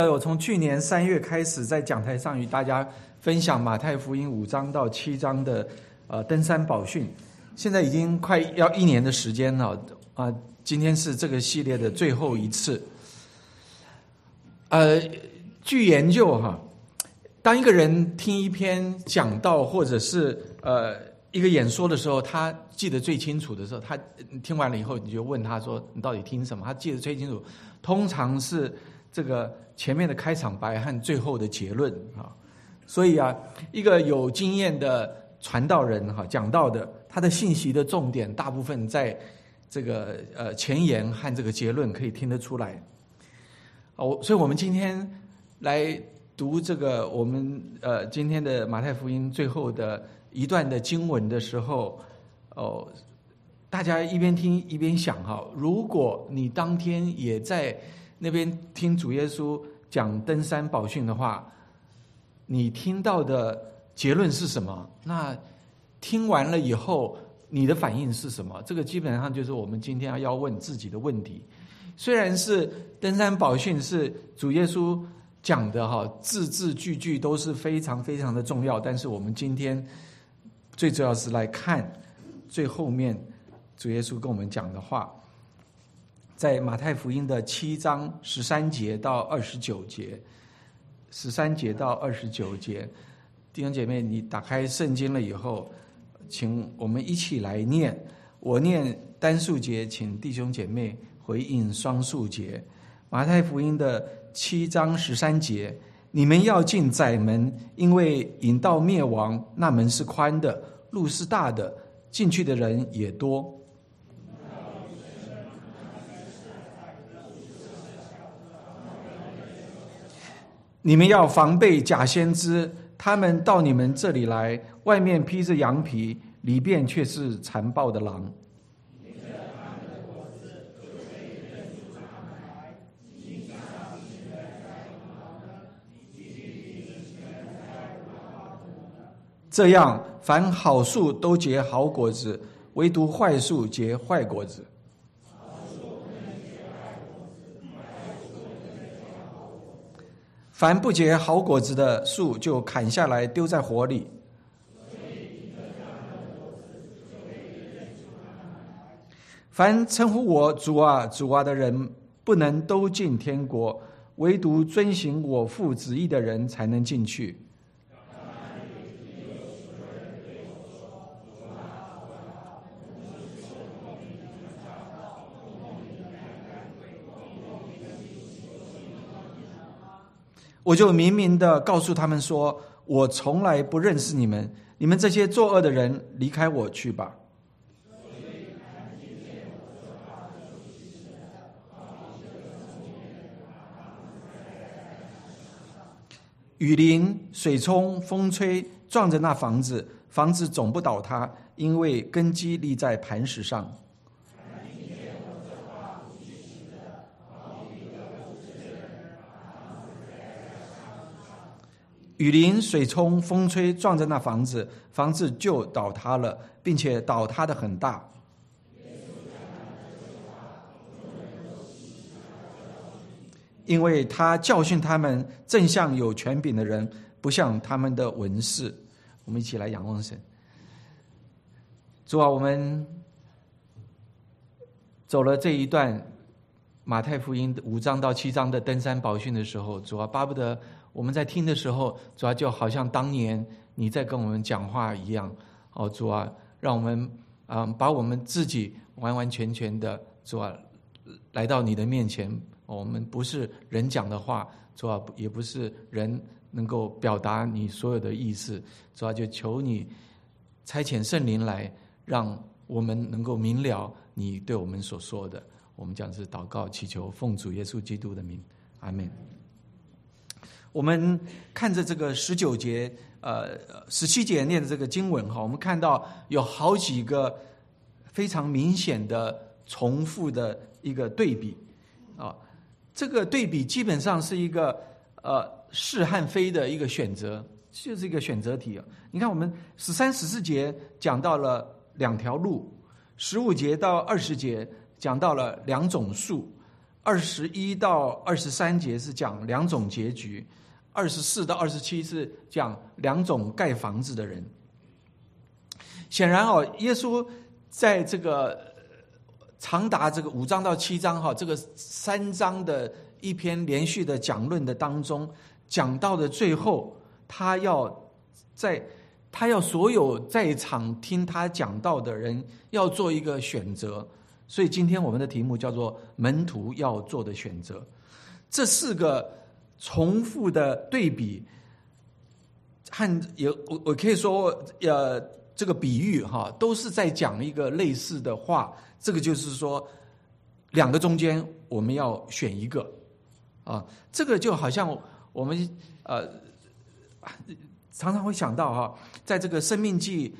我从去年3月开始在讲台上与大家分享马太福音5章到7章的登山宝训，现在已经快要1年的时间了今天是这个系列的最后一次。据研究当一个人听一篇讲道或者是一个演说的时候，他记得最清楚的时候，他听完了以后，你就问他说你到底听什么？他记得最清楚，通常是这个前面的开场白和最后的结论所以一个有经验的传道人讲道的，他的信息的重点大部分在这个前言和这个结论可以听得出来。所以我们今天来读这个我们今天的马太福音最后的一段的经文的时候，大家一边听一边想如果你当天也在那边听主耶稣讲登山宝训的话，你听到的结论是什么？那听完了以后你的反应是什么？这个基本上就是我们今天要问自己的问题。虽然是登山宝训是主耶稣讲的字字句句都是非常非常的重要，但是我们今天最主要是来看最后面主耶稣跟我们讲的话，在马太福音的7章13节到29节，13节到29节，弟兄姐妹，你打开圣经了以后，请我们一起来念。我念单数节，请弟兄姐妹回应双数节。马太福音的7章13节，你们要进窄门，因为引到灭亡，那门是宽的，路是大的，进去的人也多。你们要防备假先知，他们到你们这里来，外面披着羊皮，里边却是残暴的狼。这样，凡好树都结好果子，唯独坏树结坏果子。凡不结好果子的树，就砍下来丢在火里。凡称呼我主啊主啊的人，不能都进天国，唯独遵行我父旨意的人才能进去。我就明明的告诉他们说，我从来不认识你们，你们这些作恶的人，离开我去吧。雨淋、水冲、风吹，撞着那房子，房子总不倒塌，因为根基立在磐石上。雨淋、水冲、风吹，撞着那房子，房子就倒塌了，并且倒塌得很大。因为他教训他们，正像有权柄的人，不像他们的文士。我们一起来仰望神。主啊，我们走了这一段马太福音5章到7章的登山宝训的时候，主啊，巴不得我们在听的时候，主啊，就好像当年你在跟我们讲话一样。主啊，让我们把我们自己完完全全的，主啊，来到你的面前。我们不是人讲的话，主啊，也不是人能够表达你所有的意思。主啊，就求你差遣圣灵来，让我们能够明了你对我们所说的。我们将是祷告祈求，奉主耶稣基督的名，阿们。我们看着这个19节17节念的这个经文我们看到有好几个非常明显的重复的一个对比这个对比基本上是一个是和非的一个选择，就是一个选择题你看我们13、14节讲到了2条路，15节到20节讲到了2种树 21到23节是讲两种结局，24到27是讲两种盖房子的人。显然耶稣在这个长达这个5章到7章这个3章的一篇连续的讲论的当中，讲到的最后，他要所有在场听他讲道的人要做一个选择。所以今天我们的题目叫做门徒要做的选择。这4个重复的对比，我可以说这个比喻都是在讲一个类似的话。这个就是说2个中间我们要选一个这个就好像我们常常会想到在这个申命记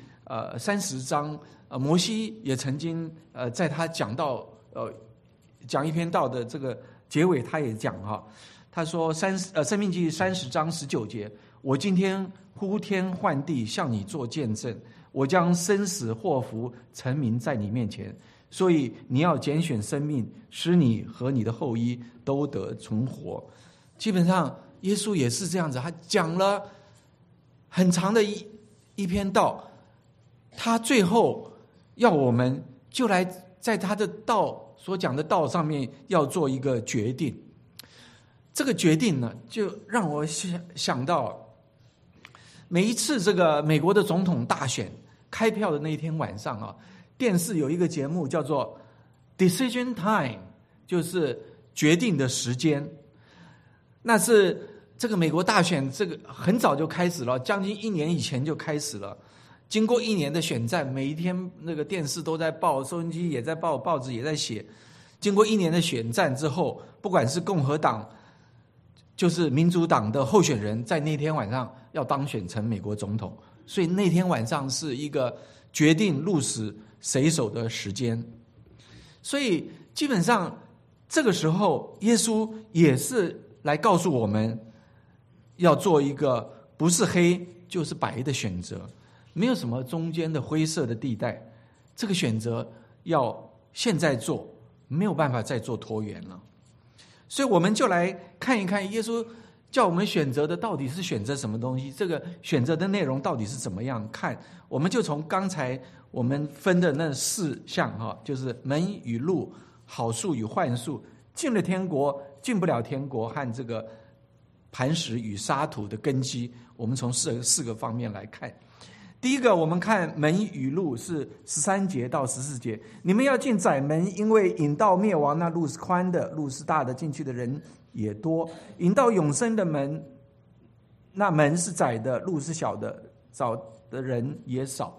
30章，摩西也曾经在他讲一篇道的这个结尾，他也讲他说申命记30章19节，我今天呼天唤地向你做见证，我将生死祸福陈明在你面前，所以你要拣选生命，使你和你的后裔都得存活。基本上耶稣也是这样子，他讲了很长的一篇道，他最后要我们就来在他的道所讲的道上面要做一个决定。这个决定呢，就让我想到每一次这个美国的总统大选开票的那一天晚上电视有一个节目叫做 Decision Time， 就是决定的时间。那是这个美国大选，这个很早就开始了，将近1年以前就开始了。经过1年的选战，每一天那个电视都在报，收音机也在报，报纸也在写。经过1年的选战之后，不管是共和党就是民主党的候选人，在那天晚上要当选成美国总统，所以那天晚上是一个决定鹿死谁手的时间。所以基本上这个时候耶稣也是来告诉我们要做一个不是黑就是白的选择，没有什么中间的灰色的地带。这个选择要现在做，没有办法再做拖延了。所以我们就来看一看耶稣叫我们选择的到底是选择什么东西，这个选择的内容到底是怎么样看。我们就从刚才我们分的那4项就是门与路、好树与坏树、进了天国、进不了天国和这个磐石与沙土的根基，我们从四个方面来看。第一个，我们看门与路，是13节到14节。你们要进窄门，因为引到灭亡那路是宽的，路是大的，进去的人也多；引到永生的门，那门是窄的，路是小的，找的人也少。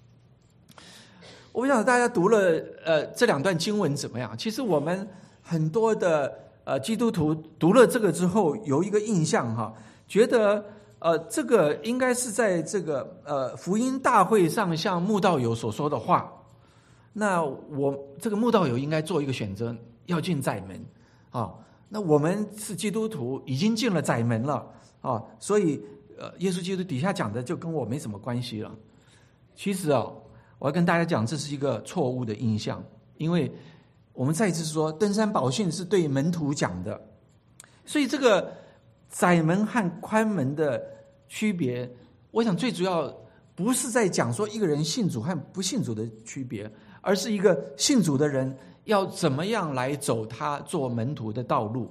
我不晓得大家读了这2段经文怎么样？其实我们很多的基督徒读了这个之后，有一个印象觉得这个应该是在这个福音大会上向慕道友所说的话。那我这个慕道友应该做一个选择，要进窄门那我们是基督徒，已经进了窄门了所以耶稣基督底下讲的就跟我没什么关系了。其实我要跟大家讲，这是一个错误的印象，因为我们再一次说，登山宝训是对门徒讲的，所以这个窄门和宽门的区别，我想最主要不是在讲说一个人信主和不信主的区别，而是一个信主的人要怎么样来走他做门徒的道路。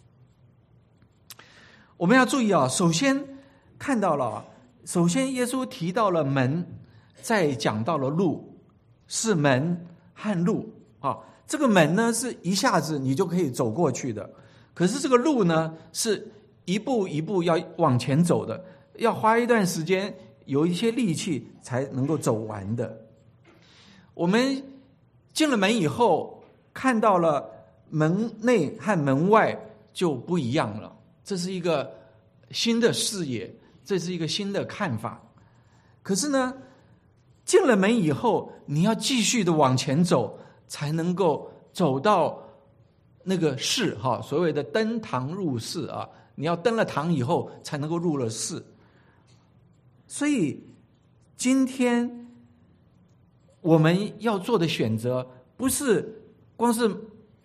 我们要注意首先看到了，首先耶稣提到了门，再讲到了路，是门和路这个门呢是一下子你就可以走过去的，可是这个路呢是一步一步要往前走的，要花一段时间，有一些力气才能够走完的。我们进了门以后，看到了门内和门外就不一样了，这是一个新的视野，这是一个新的看法。可是呢，进了门以后，你要继续的往前走，才能够走到那个室所谓的登堂入室你要登了堂以后才能够入了室。所以今天我们要做的选择，不是光是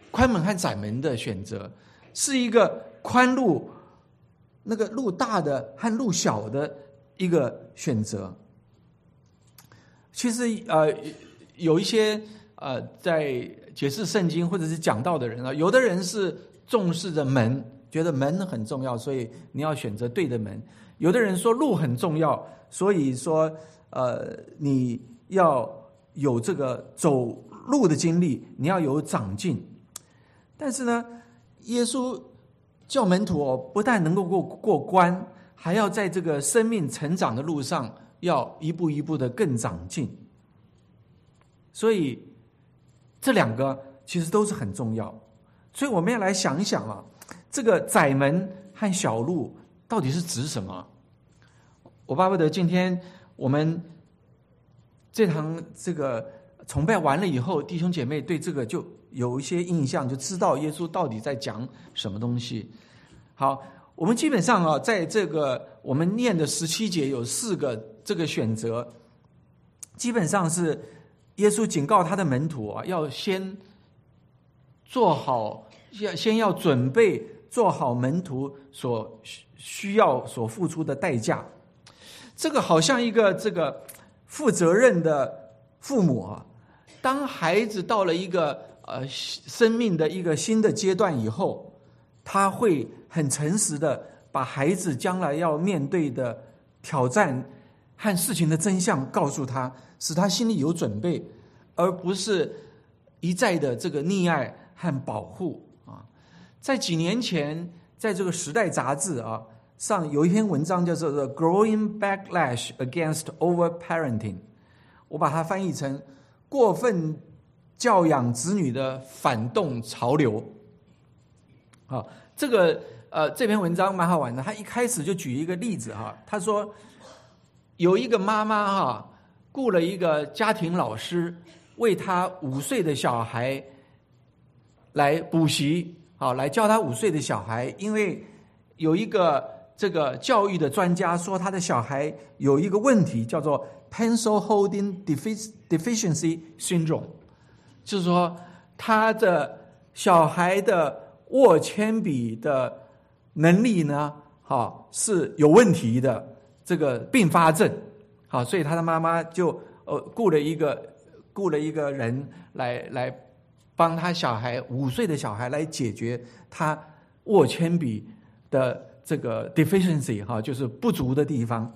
宽门和窄门的选择，是一个宽路，那个路大的和路小的一个选择。其实有一些在解释圣经或者是讲道的人啊，有的人是重视着门，觉得门很重要，所以你要选择对的门；有的人说路很重要，所以说你要有这个走路的经历，你要有长进。但是呢，耶稣叫门徒不但能够过关，还要在这个生命成长的路上要一步一步的更长进。所以这两个其实都是很重要。所以我们要来想一想啊，这个窄门和小路到底是指什么？我巴不得今天我们这堂这个崇拜完了以后，弟兄姐妹对这个就有一些印象，就知道耶稣到底在讲什么东西。好，我们基本上啊，在这个我们念的17节有4个这个选择，基本上是耶稣警告他的门徒啊，要先做好，先要准备做好门徒所需要所付出的代价。这个好像一个这个负责任的父母啊，当孩子到了一个生命的一个新的阶段以后，他会很诚实的把孩子将来要面对的挑战和事情的真相告诉他，使他心里有准备，而不是一再的这个溺爱和保护啊。在几年前，在这个《时代》杂志啊上有一篇文章叫做《Growing Backlash Against Overparenting》，我把它翻译成过分教养子女的反动潮流。好，这篇文章蛮好玩的。他一开始就举一个例子哈，他说有一个妈妈哈，雇了一个家庭老师，为他5岁的小孩来补习，好，来教他5岁的小孩，因为有一个这个教育的专家说他的小孩有一个问题叫做 pencil holding deficiency syndrome， 就是说他的小孩的握铅笔的能力呢，是有问题的，这个并发症。好，所以他的妈妈就雇了一个人来帮他小孩5岁的小孩来解决他握铅笔的这个 deficiency， 就是不足的地方。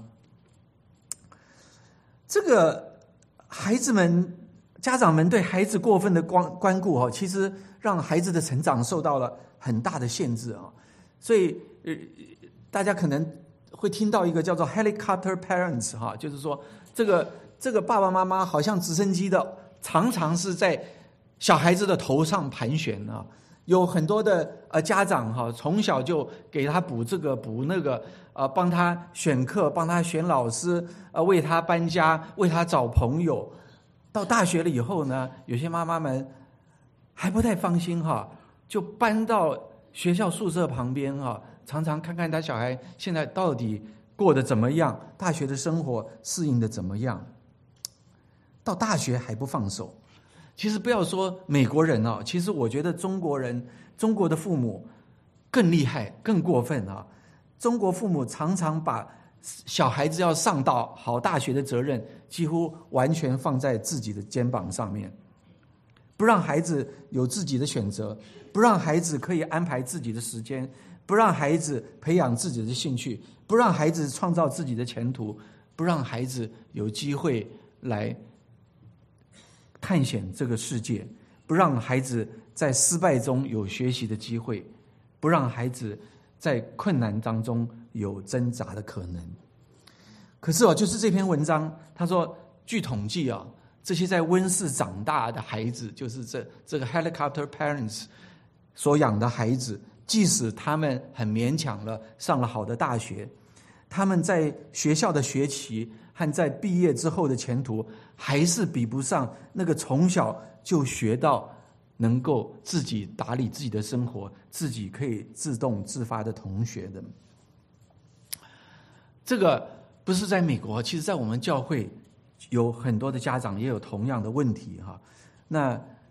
这个孩子们家长们对孩子过分的关顾其实让孩子的成长受到了很大的限制啊。所以大家可能会听到一个叫做 helicopter parents 就是说这个爸爸妈妈好像直升机的，常常是在小孩子的头上盘旋啊。有很多的家长从小就给他补这个补那个，帮他选课，帮他选老师，为他搬家，为他找朋友。到大学了以后呢，有些妈妈们还不太放心就搬到学校宿舍旁边常常看看他小孩现在到底过得怎么样，大学的生活适应的怎么样。到大学还不放手。其实不要说美国人其实我觉得中国的父母更厉害更过分中国父母常常把小孩子要上到好大学的责任几乎完全放在自己的肩膀上面，不让孩子有自己的选择，不让孩子可以安排自己的时间，不让孩子培养自己的兴趣，不让孩子创造自己的前途，不让孩子有机会来探险这个世界，不让孩子在失败中有学习的机会，不让孩子在困难当中有挣扎的可能。可是就是这篇文章他说，据统计这些在温室长大的孩子，就是这个 helicopter parents 所养的孩子，即使他们很勉强了上了好的大学，他们在学校的学习和在毕业之后的前途还是比不上那个从小就学到能够自己打理自己的生活，自己可以自动自发的同学的。这个不是在美国，其实在我们教会有很多的家长也有同样的问题那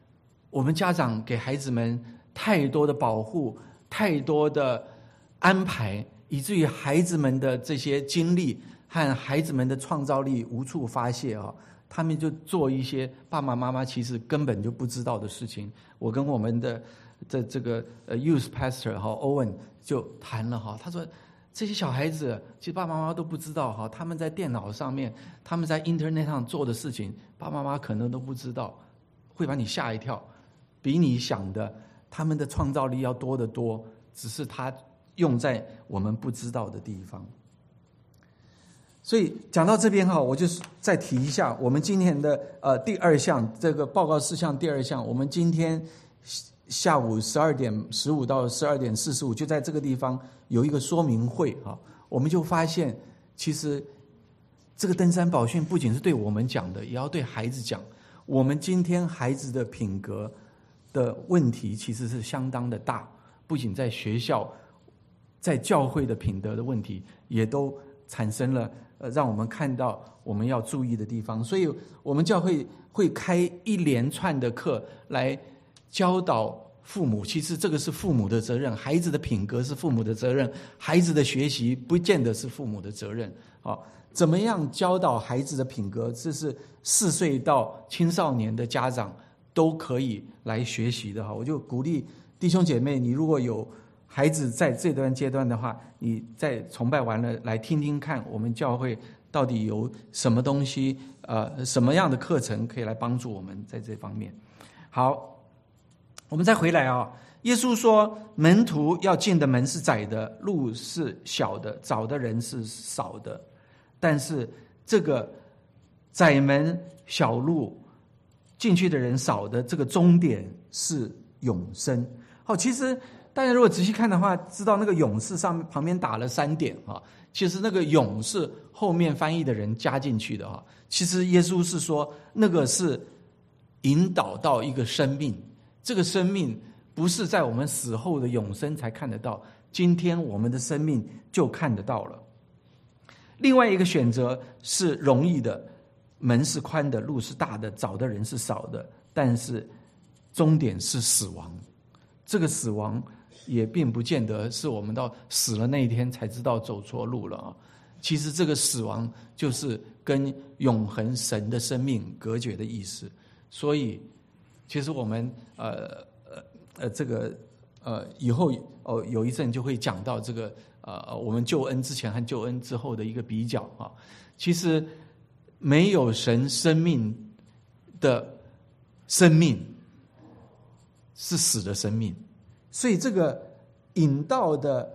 我们家长给孩子们太多的保护，太多的安排，以至于孩子们的这些经历和孩子们的创造力无处发泄啊！他们就做一些爸爸妈妈其实根本就不知道的事情。我跟我们的这个youth pastor Owen 就谈了哈，他说这些小孩子其实爸爸妈妈都不知道哈，他们在电脑上面，他们在 internet 上做的事情，爸爸妈妈可能都不知道，会把你吓一跳，比你想的他们的创造力要多得多，只是他用在我们不知道的地方。所以讲到这边哈，我就是再提一下我们今天的第二项这个报告事项第二项，我们今天下午12点15到12点45就在这个地方有一个说明会哈，我们就发现其实这个登山宝训不仅是对我们讲的，也要对孩子讲。我们今天孩子的品格的问题其实是相当的大，不仅在学校，在教会的品德的问题也都产生了让我们看到我们要注意的地方。所以我们教会会开一连串的课来教导父母，其实这个是父母的责任，孩子的品格是父母的责任，孩子的学习不见得是父母的责任。怎么样教导孩子的品格，这是4岁到青少年的家长都可以来学习的。我就鼓励弟兄姐妹，你如果有孩子在这段阶段的话，你在崇拜完了来听听看我们教会到底有什么东西什么样的课程可以来帮助我们在这方面。好，我们再回来耶稣说门徒要进的门是窄的，路是小的，找的人是少的，但是这个窄门小路进去的人少的，这个终点是永生。其实大家如果仔细看的话，知道那个勇是上面旁边打了3点其实那个勇是后面翻译的人加进去的其实耶稣是说那个是引导到一个生命，这个生命不是在我们死后的永生才看得到，今天我们的生命就看得到了。另外一个选择是容易的，门是宽的，路是大的，找的人是少的，但是终点是死亡。这个死亡也并不见得是我们到死了那一天才知道走错路了其实这个死亡就是跟永恒神的生命隔绝的意思。所以其实我们以后有一阵就会讲到这个我们救恩之前和救恩之后的一个比较其实没有神生命的生命是死的生命，所以这个引导的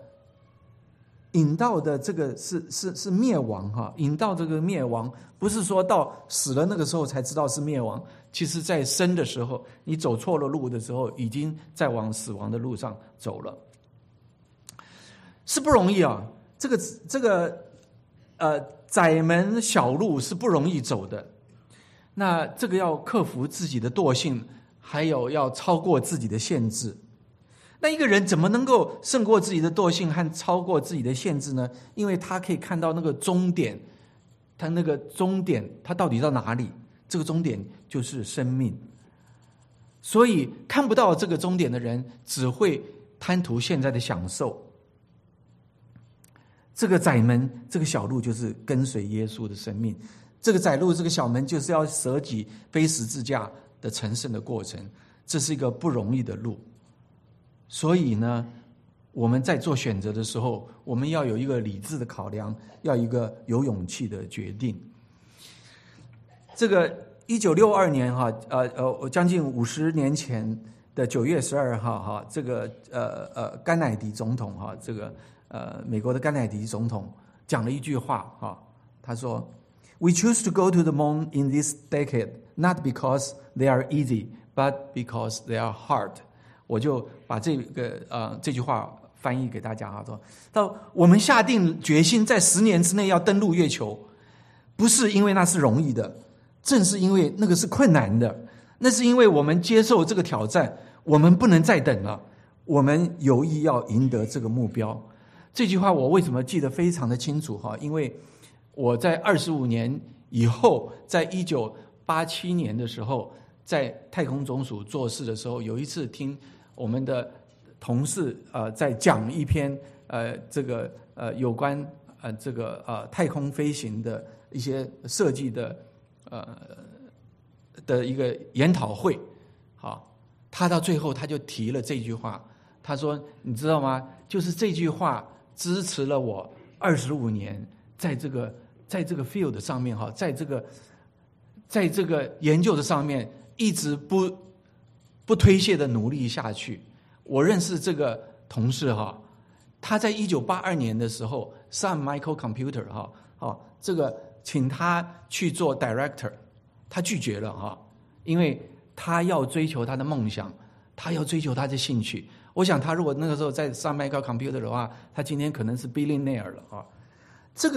这个是灭亡引导这个灭亡，不是说到死了那个时候才知道是灭亡，其实在生的时候，你走错了路的时候，已经在往死亡的路上走了，是不容易这个窄门小路是不容易走的，那这个要克服自己的惰性，还有要超过自己的限制。那一个人怎么能够胜过自己的惰性和超过自己的限制呢？因为他可以看到那个终点，他那个终点他到底到哪里？这个终点就是生命。所以看不到这个终点的人只会贪图现在的享受。这个窄门这个小路就是跟随耶稣的生命，这个窄路这个小门就是要舍己背十字架的成圣的过程，这是一个不容易的路。所以呢，我们在做选择的时候，我们要有一个理智的考量，要一个有勇气的决定。这个1962年将近50年前的9月12号这个甘乃迪总统这个美国的甘乃迪总统讲了一句话他说 We choose to go to the moon in this decade not because they are easy but because they are hard。我就把这句话翻译给大家说到我们下定决心在10年之内要登陆月球，不是因为那是容易的，正是因为那个是困难的，那是因为我们接受这个挑战，我们不能再等了，我们有意要赢得这个目标。这句话我为什么记得非常的清楚因为我在25年以后，在1987年的时候， 在太空总署做事的时候，有一次听我们的同事在讲一篇这个有关这个太空飞行的一些设计的一个研讨会，好，他到最后他就提了这句话，他说：“你知道吗？就是这句话支持了我25年在这个 field 上面哈，在这个研究的上面一直不推卸的努力下去。”我认识这个同事哈，他在1982年的时候 ，Sun Microcomputer 这个请他去做 director， 他拒绝了哈，因为他要追求他的梦想，他要追求他的兴趣。我想他如果那个时候在 Sun Microcomputer 的话，他今天可能是 billionaire 了啊。这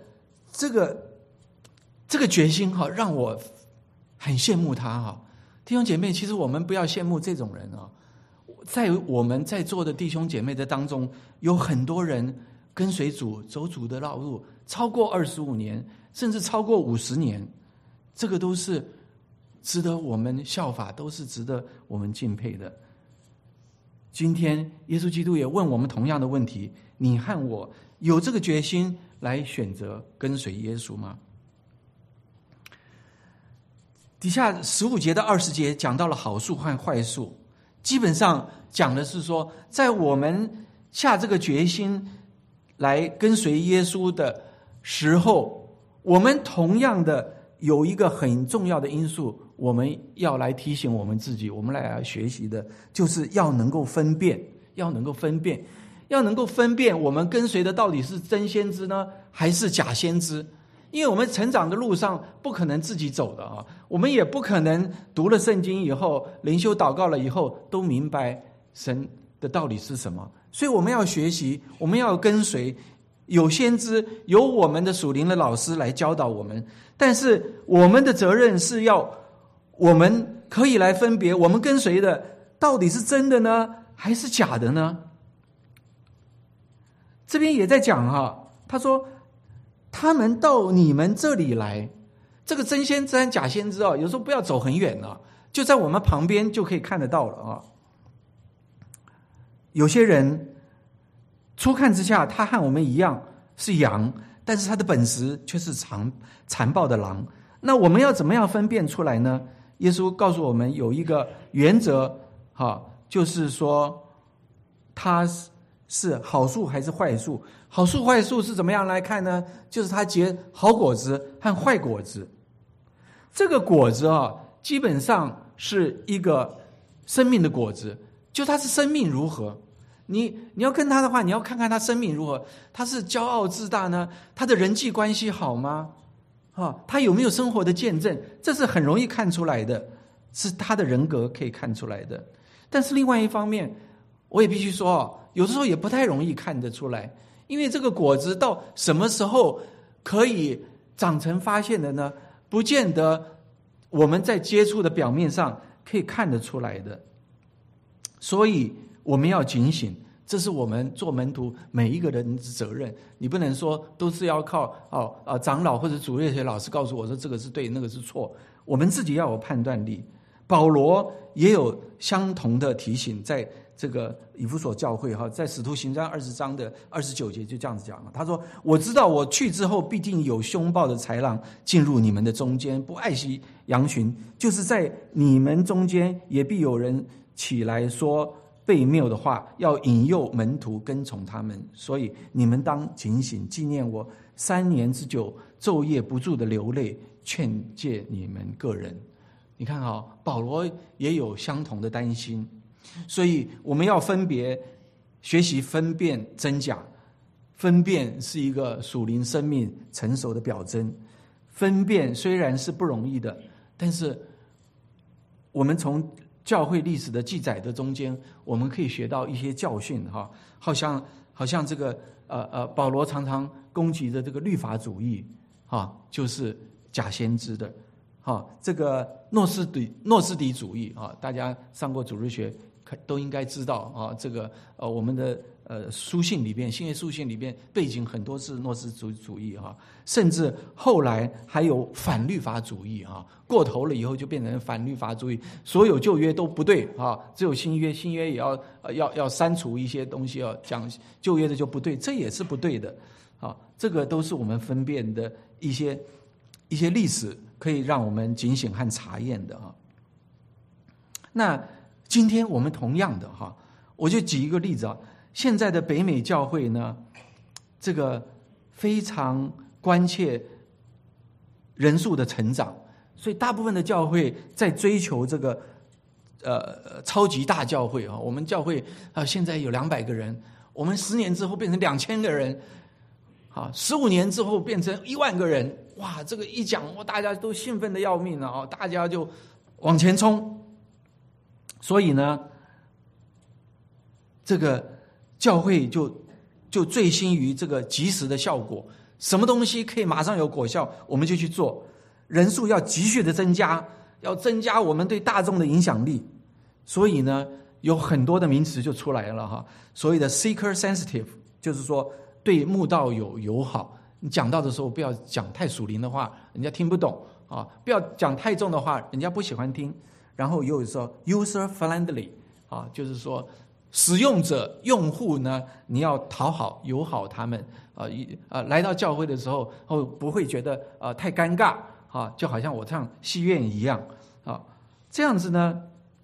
个决心哈，让我很羡慕他哈。弟兄姐妹，其实我们不要羡慕这种人啊。在我们在座的弟兄姐妹的当中，有很多人跟随主走主的道路超过25年，甚至超过50年，这个都是值得我们效法，都是值得我们敬佩的。今天耶稣基督也问我们同样的问题：你和我有这个决心来选择跟随耶稣吗？底下15节到20节讲到了好树和坏树，基本上讲的是说，在我们下这个决心来跟随耶稣的时候，我们同样的有一个很重要的因素，我们要来提醒我们自己，我们来学习的，就是要能够分辨我们跟随的到底是真先知呢，还是假先知。因为我们成长的路上不可能自己走的啊，我们也不可能读了圣经以后，灵修祷告了以后都明白神的道理是什么。所以我们要学习，我们要跟随，有先知，有我们的属灵的老师来教导我们。但是我们的责任是要我们可以来分别，我们跟随的到底是真的呢，还是假的呢？这边也在讲哈，他说他们到你们这里来，这个真先知和假先知有时候不要走很远啊，就在我们旁边就可以看得到了啊。有些人初看之下，他和我们一样是羊，但是他的本质却是残暴的狼。那我们要怎么样分辨出来呢？耶稣告诉我们有一个原则，就是说他是好树还是坏树。好树坏树是怎么样来看呢？就是它结好果子和坏果子。这个果子基本上是一个生命的果子，就它是生命如何。你要跟他的话，你要看看他生命如何。他是骄傲自大呢？他的人际关系好吗？他有没有生活的见证？这是很容易看出来的，是他的人格可以看出来的。但是另外一方面，我也必须说，有的时候也不太容易看得出来，因为这个果子到什么时候可以长成发现的呢？不见得我们在接触的表面上可以看得出来的。所以我们要警醒，这是我们做门徒每一个人的责任。你不能说都是要靠长老或者主日学老师告诉我说这个是对，那个是错。我们自己要有判断力。保罗也有相同的提醒，在这个以弗所教会在使徒行传20章的29节就这样子讲了。他说：“我知道我去之后，必定有凶暴的豺狼进入你们的中间，不爱惜羊群。就是在你们中间，也必有人起来说悖谬的话，要引诱门徒跟从他们。所以你们当警醒，纪念我3年之久，昼夜不住的流泪，劝诫你们个人。”你看保罗也有相同的担心。所以我们要分别学习分辨真假，分辨是一个属灵生命成熟的表征。分辨虽然是不容易的，但是我们从教会历史的记载的中间，我们可以学到一些教训好像这个保罗常常攻击的这个律法主义就是假先知的这个诺斯底主义大家上过主日学都应该知道这个我们的书信里边，新约书信里边背景很多是诺斯主义哈，甚至后来还有反律法主义哈，过头了以后就变成反律法主义，所有旧约都不对啊，只有新约也要删除一些东西，要讲旧约的就不对，这也是不对的啊，这个都是我们分辨的一些历史，可以让我们警醒和查验的啊。那今天我们同样的哈，我就举一个例子啊，现在的北美教会呢，这个非常关切人数的成长，所以大部分的教会在追求这个超级大教会啊。我们教会现在有200个人，我们10年之后变成2000个人，啊，15年之后变成1万个人，哇，这个一讲，大家都兴奋的要命了啊，大家就往前冲。所以呢，这个教会就醉心于这个即时的效果，什么东西可以马上有果效，我们就去做。人数要急剧的增加，要增加我们对大众的影响力。所以呢，有很多的名词就出来了哈，所谓的 seeker sensitive， 就是说对慕道友好。你讲到的时候不要讲太属灵的话，人家听不懂啊；不要讲太重的话，人家不喜欢听。然后又说 user friendly 啊，就是说使用者用户呢，你要讨好友好他们来到教会的时候不会觉得太尴尬啊，就好像我唱戏院一样啊，这样子呢，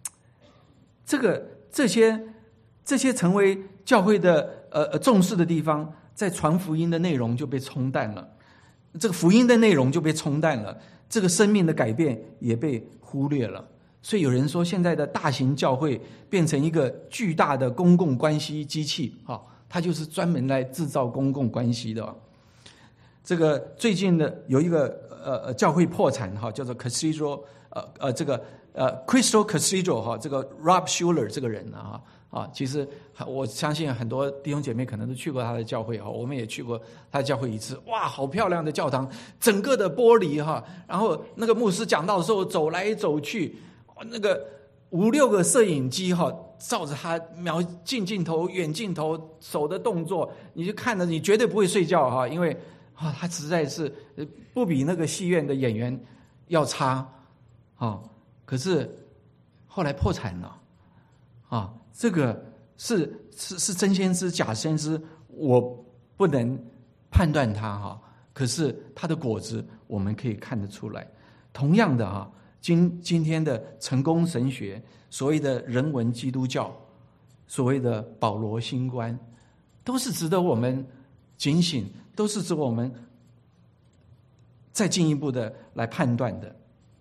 这些成为教会的重视的地方，在传福音的内容就被冲淡了，这个福音的内容就被冲淡了，这个生命的改变也被忽略了。所以有人说，现在的大型教会变成一个巨大的公共关系机器啊，它就是专门来制造公共关系的。这个最近的有一个教会破产哈，叫做 Cathedral Crystal Cathedral 哈，这个 Rob Schuller 这个人啊，其实我相信很多弟兄姐妹可能都去过他的教会哈，我们也去过他的教会一次，哇，好漂亮的教堂，整个的玻璃哈，然后那个牧师讲道的时候走来走去。那个5-6个摄影机哈，照着他近镜头、远镜头手的动作，你就看着你绝对不会睡觉哈，因为他实在是不比那个戏院的演员要差啊。可是后来破产了啊，这个是真先知假先知，我不能判断他哈。可是他的果子我们可以看得出来。同样的哈。今天的成功神学，所谓的人文基督教，所谓的保罗新观，都是值得我们警醒，都是值得我们再进一步的来判断的。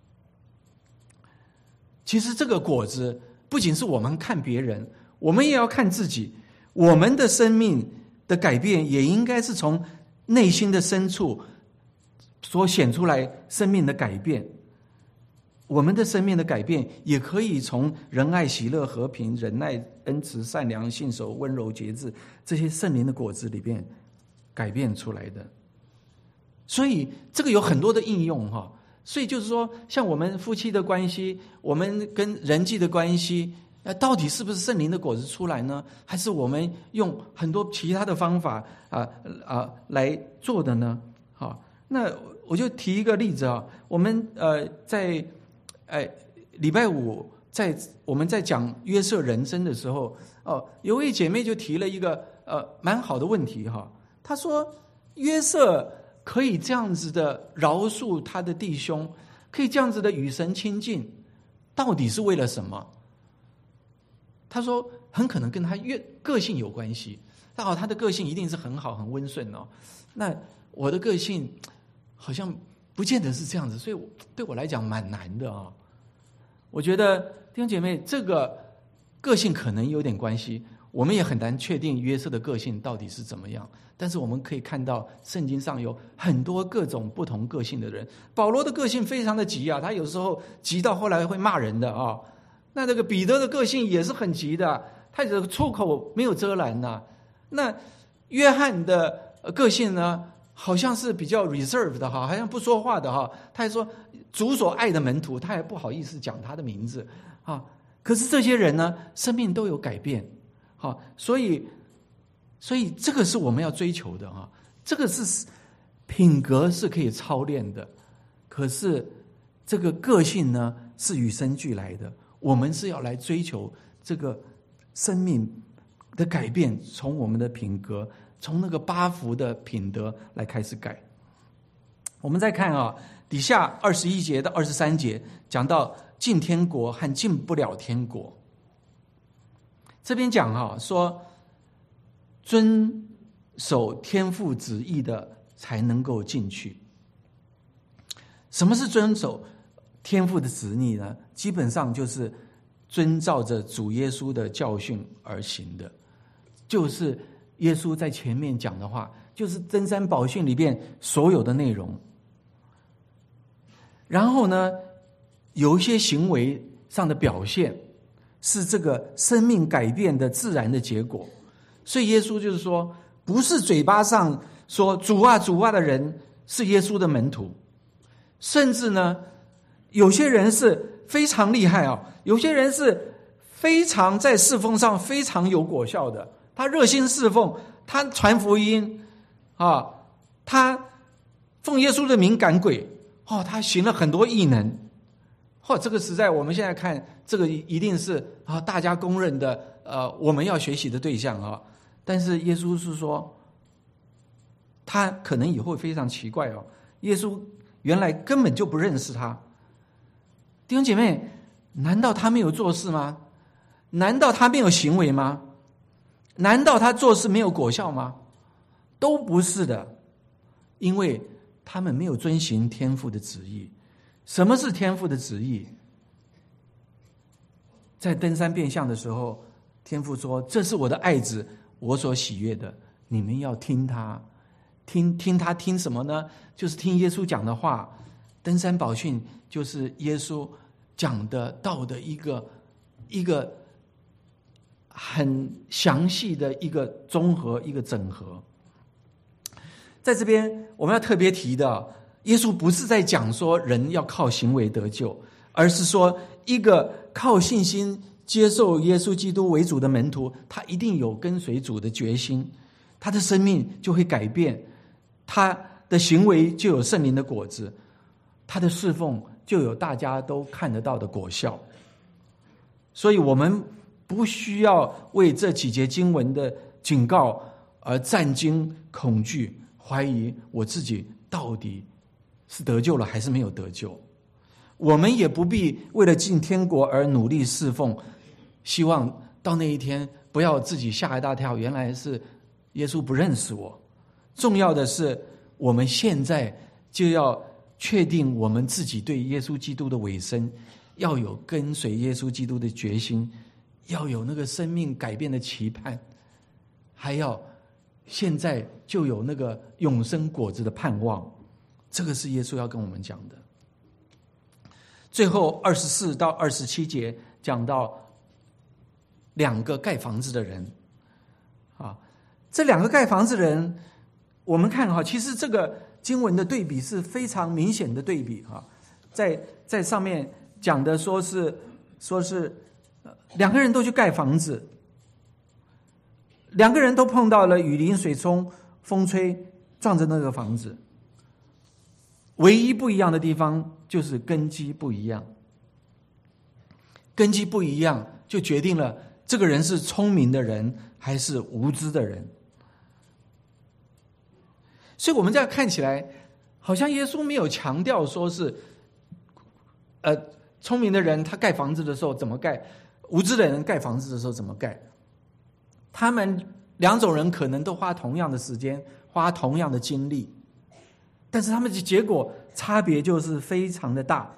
其实这个果子不仅是我们看别人，我们也要看自己，我们的生命的改变也应该是从内心的深处所显出来生命的改变。我们的生命的改变也可以从仁爱、喜乐、和平、忍耐、恩慈、善良、信守、温柔、节制这些圣灵的果子里边改变出来的。所以这个有很多的应用哈。所以就是说，像我们夫妻的关系，我们跟人际的关系，到底是不是圣灵的果子出来呢？还是我们用很多其他的方法来做的呢？好，那我就提一个例子啊，我们在礼拜五我们在讲约瑟人生的时候，有位姐妹就提了一个蛮好的问题哈。她说约瑟可以这样子的饶恕他的弟兄，可以这样子的与神亲近，到底是为了什么？她说很可能跟他个性有关系。他的个性一定是很好很温顺哦。那我的个性好像不见得是这样子，所以对我来讲蛮难的啊。我觉得弟兄姐妹，这个个性可能有点关系，我们也很难确定约瑟的个性到底是怎么样。但是我们可以看到圣经上有很多各种不同个性的人。保罗的个性非常的急啊，他有时候急到后来会骂人的啊。那这个彼得的个性也是很急的，他的出口没有遮拦呐。那约翰的个性呢，好像是比较 reserved 的哈，好像不说话的哈。他还说主所爱的门徒，他也不好意思讲他的名字啊。可是这些人呢，生命都有改变，好，所以所以这个是我们要追求的啊，这个是品格是可以操练的，可是这个个性呢是与生俱来的，我们是要来追求这个生命的改变，从我们的品格，从那个八福的品德来开始改。我们再看啊，底下21节到23节讲到进天国和进不了天国。这边讲啊，说遵守天父旨意的才能够进去。什么是遵守天父的旨意呢？基本上就是遵照着主耶稣的教训而行的，就是耶稣在前面讲的话，就是登山宝训里边所有的内容。然后呢，有一些行为上的表现是这个生命改变的自然的结果。所以耶稣就是说，不是嘴巴上说主啊主啊的人是耶稣的门徒，甚至呢有些人是非常厉害啊，有些人是非常在侍奉上非常有果效的，他热心侍奉，他传福音啊，他奉耶稣的名赶鬼哦，他行了很多异能哦，这个实在我们现在看这个一定是啊大家公认的我们要学习的对象啊。但是耶稣是说，他可能也会非常奇怪哦，耶稣原来根本就不认识他。弟兄姐妹，难道他没有做事吗？难道他没有行为吗？难道他做事没有果效吗？都不是的，因为他们没有遵行天父的旨意。什么是天父的旨意？在登山变相的时候，天父说，这是我的爱子，我所喜悦的，你们要听他。听他听什么呢？就是听耶稣讲的话。登山宝训就是耶稣讲的道的一个很详细的一个综合，一个整合。在这边我们要特别提的，耶稣不是在讲说人要靠行为得救，而是说一个靠信心接受耶稣基督为主的门徒，他一定有跟随主的决心，他的生命就会改变，他的行为就有圣灵的果子，他的侍奉就有大家都看得到的果效。所以我们不需要为这几节经文的警告而战惊恐惧，怀疑我自己到底是得救了还是没有得救。我们也不必为了进天国而努力侍奉，希望到那一天不要自己吓一大跳，原来是耶稣不认识我。重要的是我们现在就要确定我们自己对耶稣基督的委身，要有跟随耶稣基督的决心，要有那个生命改变的期盼，还要现在就有那个永生果子的盼望。这个是耶稣要跟我们讲的。最后24到27节讲到两个盖房子的人啊，这两个盖房子的人，我们看哈，其实这个经文的对比是非常明显的对比哈。在上面讲的说是两个人都去盖房子，两个人都碰到了雨淋、水冲、风吹，撞着那个房子。唯一不一样的地方就是根基不一样，根基不一样就决定了这个人是聪明的人还是无知的人。所以我们这样看起来，好像耶稣没有强调说是聪明的人他盖房子的时候怎么盖，无知的人盖房子的时候怎么盖。他们两种人可能都花同样的时间，花同样的精力，但是他们的结果差别就是非常的大。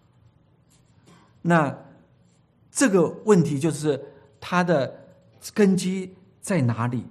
那这个问题就是他的根基在哪里？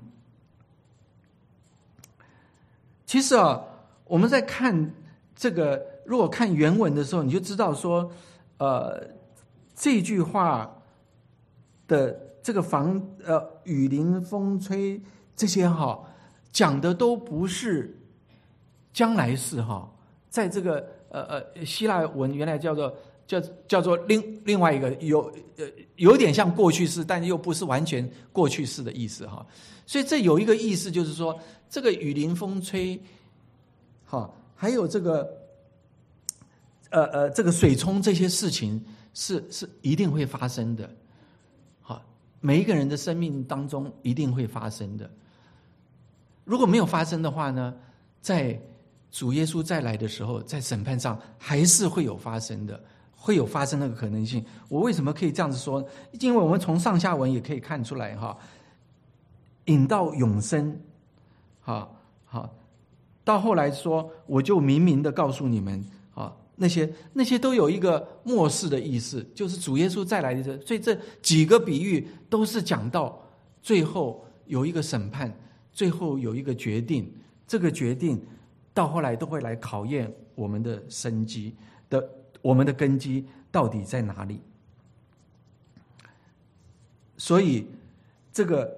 其实啊，我们在看这个，如果看原文的时候，你就知道说，这句话的这个雨淋、风吹这些哈，讲的都不是将来式哈，在这个希腊文原来叫做叫做另外一个有点像过去式，但又不是完全过去式的意思哈。所以这有一个意思，就是说这个雨淋风吹，哈，还有这个这个水冲这些事情是一定会发生的，好，每一个人的生命当中一定会发生的。如果没有发生的话呢，在主耶稣再来的时候，在审判上还是会有发生的，会有发生那个可能性。我为什么可以这样子说？因为我们从上下文也可以看出来哈，引到永生，好，到后来说，我就明明的告诉你们，啊，那些都有一个末世的意思，就是主耶稣再来的。所以这几个比喻都是讲到最后有一个审判，最后有一个决定，这个决定到后来都会来考验我们的生机的，我们的根基到底在哪里。所以这个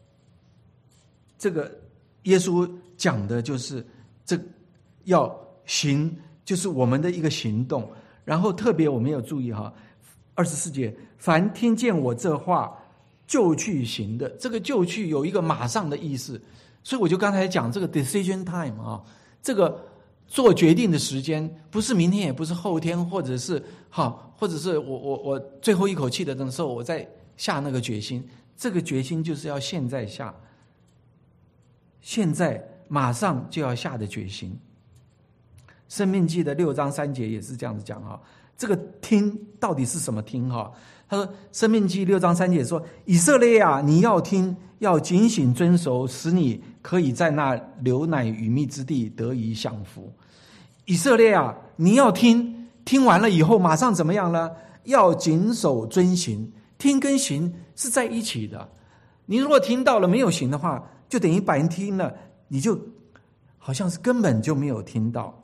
耶稣讲的就是这要行，就是我们的一个行动。然后特别我们有注意哈，24节，凡听见我这话就去行的，这个就去有一个马上的意思。所以我就刚才讲这个 decision time 啊，这个做决定的时间不是明天，也不是后天，或者是我最后一口气的时候我再下那个决心，这个决心就是要现在下，现在马上就要下的决心。申命记的6章3节也是这样子讲哈，这个听到底是什么听哈？他说申命记6章3节说，以色列啊，你要听，要警醒遵守，使你可以在那流奶与蜜之地得以享福。以色列啊，你要听，听完了以后马上怎么样呢？要谨守遵行。听跟行是在一起的，你如果听到了没有行的话，就等于白听了，你就好像是根本就没有听到。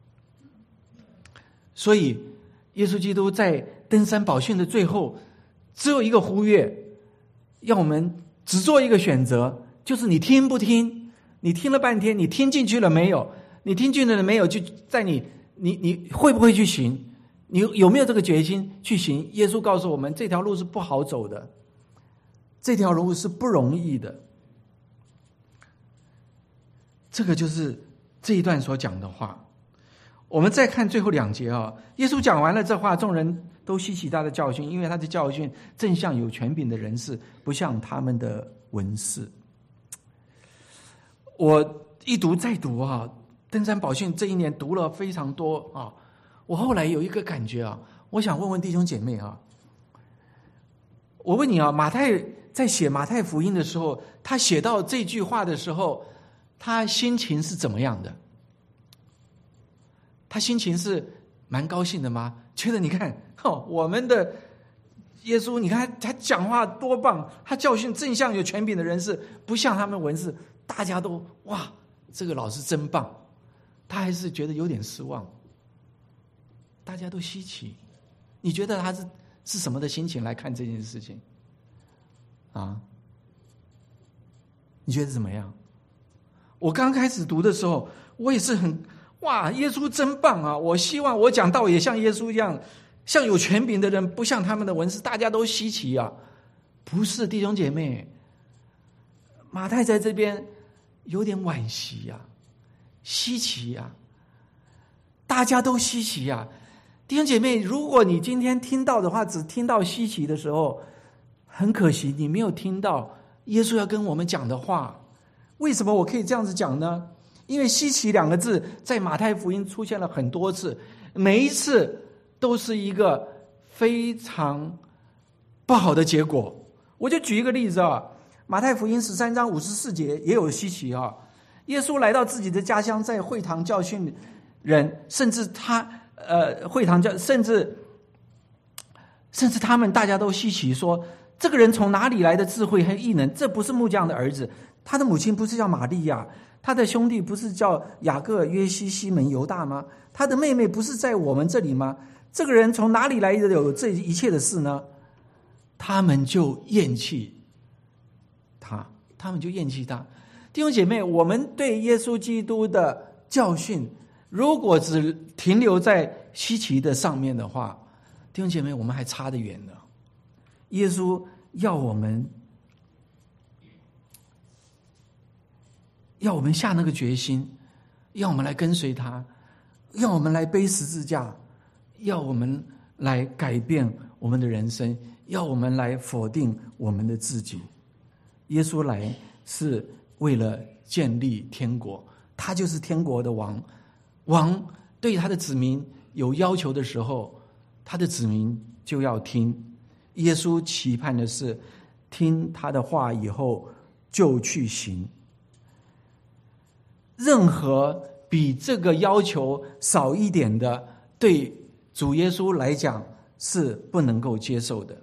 所以耶稣基督在登山宝训的最后只有一个呼吁，要我们只做一个选择，就是你听不听。你听了半天，你听进去了没有？你听进去了没有，就在你会不会去行，你有没有这个决心去行。耶稣告诉我们，这条路是不好走的，这条路是不容易的。这个就是这一段所讲的话。我们再看最后2节啊，耶稣讲完了这话，众人都吸取他的教训，因为他的教训正像有权柄的人士，不像他们的文士。我一读再读啊，登山宝训这一年读了非常多啊。我后来有一个感觉啊，我想问问弟兄姐妹啊，我问你啊，马太在写马太福音的时候，他写到这句话的时候，他心情是怎么样的？他心情是蛮高兴的吗？觉得你看，我们的耶稣，你看他讲话多棒，他教训正像有权柄的人士，不像他们文士，大家都哇，这个老师真棒。他还是觉得有点失望，大家都稀奇。你觉得他是什么的心情来看这件事情啊？你觉得怎么样？我刚开始读的时候，我也是哇，耶稣真棒啊！我希望我讲道也像耶稣一样，像有权柄的人，不像他们的文士，大家都稀奇啊。不是，弟兄姐妹，马太在这边有点惋惜啊，稀奇啊，大家都稀奇啊。弟兄姐妹，如果你今天听到的话，只听到稀奇的时候，很可惜你没有听到耶稣要跟我们讲的话。为什么我可以这样子讲呢？因为稀奇2个字在马太福音出现了很多次，每一次都是一个非常不好的结果。我就举一个例子啊，马太福音13章54节也有稀奇啊。耶稣来到自己的家乡，在会堂教训人，甚至会堂教，甚至他们大家都稀奇说，这个人从哪里来的智慧和异能？这不是木匠的儿子，他的母亲不是叫玛利亚，他的兄弟不是叫雅各、约西、西门、犹大吗？他的妹妹不是在我们这里吗？这个人从哪里来的有这一切的事呢？他们就厌弃他。弟兄姐妹，我们对耶稣基督的教训，如果只停留在稀奇的上面的话， 弟兄姐妹，我们还差得远呢。耶稣要我们下那个决心，要我们来跟随他，要我们来背十字架，要我们来改变我们的人生，要我们来否定我们的自己。耶稣来是为了建立天国，他就是天国的王。王对他的子民有要求的时候，他的子民就要听。耶稣期盼的是听他的话以后就去行。任何比这个要求少一点的，对主耶稣来讲是不能够接受的。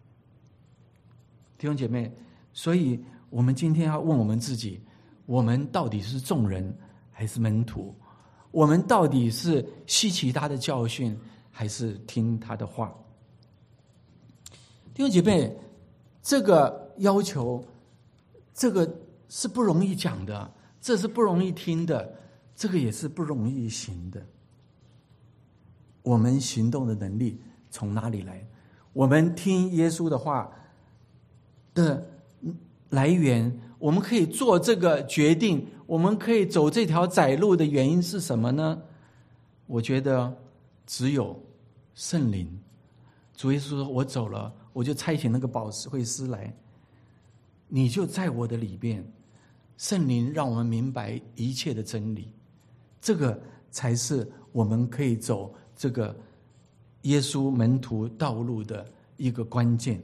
弟兄姐妹，所以我们今天要问我们自己，我们到底是众人还是门徒？我们到底是吸取他的教训，还是听他的话？弟兄姐妹，这个要求，这个是不容易讲的，这是不容易听的，这个也是不容易行的。我们行动的能力从哪里来？我们听耶稣的话的来源，我们可以做这个决定，我们可以走这条窄路的原因是什么呢？我觉得只有圣灵。主耶稣说，我走了，我就差遣那个保惠师来，你就在我的里边。圣灵让我们明白一切的真理，这个才是我们可以走这个耶稣门徒道路的一个关键。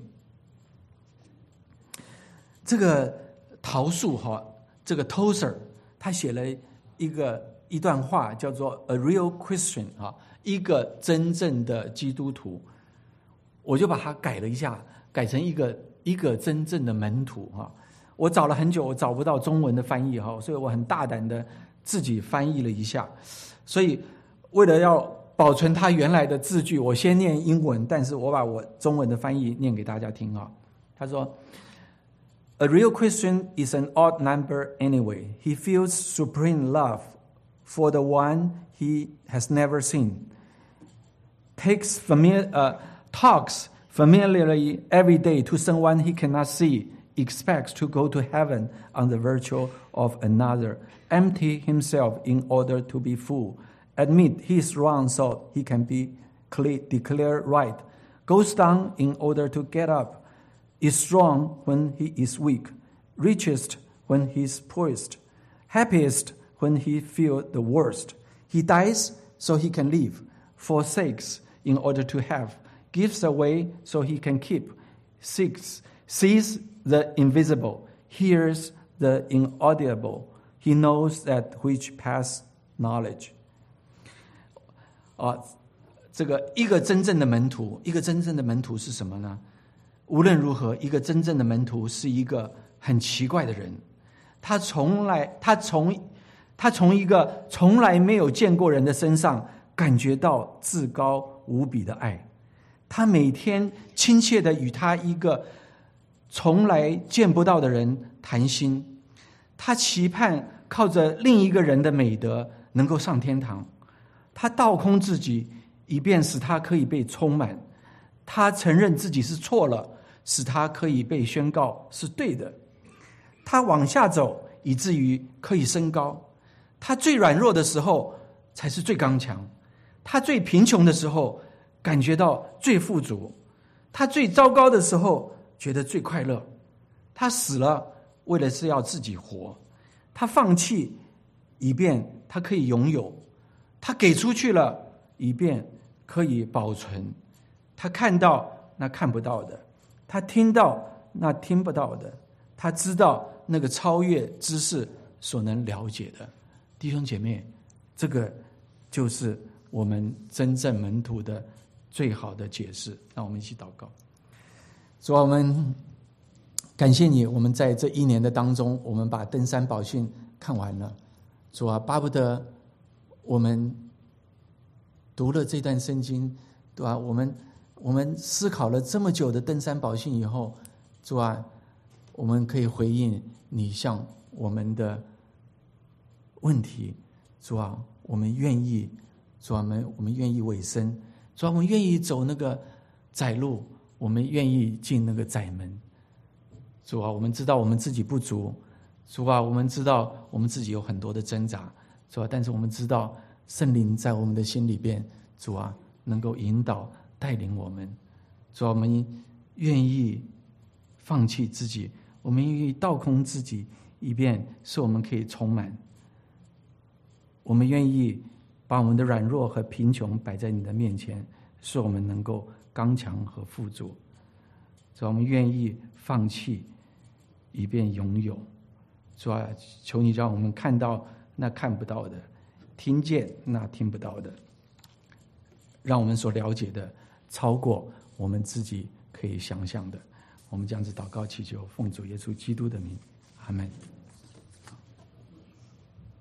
这个陶树这个 Tozer 他写了一段话，叫做 A real Christian 一个真正的基督徒。我就把它改了一下，改成一个真正的门徒。我找了很久，我找不到中文的翻译，所以我很大胆的自己翻译了一下。所以为了要保存它原来的字句，我先念英文，但是我把我中文的翻译念给大家听。他说，A real Christian is an odd number anyway. He feels supreme love for the one he has never seen. Talks familiarly every day to someone he cannot see. Expects to go to heaven on the virtue of another. Empty himself in order to be full. Admit he is wrong so he can be declared right. Goes down in order to get up. Is strong when he is weak, richest when he is poorest, happiest when he feels the worst. He dies so he can live, forsakes in order to have, gives away so he can keep, sees the invisible, hears the inaudible. He knows that which pass knowledge. 这个一个真正的门徒是什么呢？无论如何，一个真正的门徒是一个很奇怪的人。他从一个从来没有见过人的身上感觉到至高无比的爱。他每天亲切地与他一个从来见不到的人谈心。他期盼靠着另一个人的美德能够上天堂。他倒空自己，以便使他可以被充满。他承认自己是错了，使他可以被宣告是对的。他往下走，以至于可以升高。他最软弱的时候才是最刚强。他最贫穷的时候感觉到最富足。他最糟糕的时候觉得最快乐。他死了，为了是要自己活。他放弃，以便他可以拥有。他给出去了，以便可以保存。他看到那看不到的，他听到那听不到的，他知道那个超越知识所能了解的。弟兄姐妹，这个就是我们真正门徒的最好的解释。让我们一起祷告。主啊，我们感谢你，我们在这一年的当中，我们把登山宝训看完了。主啊，巴不得我们读了这段圣经，对吧？我们思考了这么久的登山宝训以后，主啊，我们可以回应你向我们的问题。主啊，我们愿意，主啊，我们愿意委身。 主啊，我们愿意走那个窄路，我们愿意进那个窄门。主啊，我们知道我们自己不足，主啊，我们知道我们自己有很多的挣扎，主啊，但是我们知道圣灵在我们的心里边，主啊，能够引导带领我们。主啊，我们愿意放弃自己，我们愿意倒空自己，以便使我们可以充满。我们愿意把我们的软弱和贫穷摆在你的面前，使我们能够刚强和富足。主啊，我们愿意放弃，以便拥有。主啊，求你让我们看到那看不到的，听见那听不到的，让我们所了解的超过我们自己可以想象的。我们这样子祷告祈求，奉主耶稣基督的名，阿们。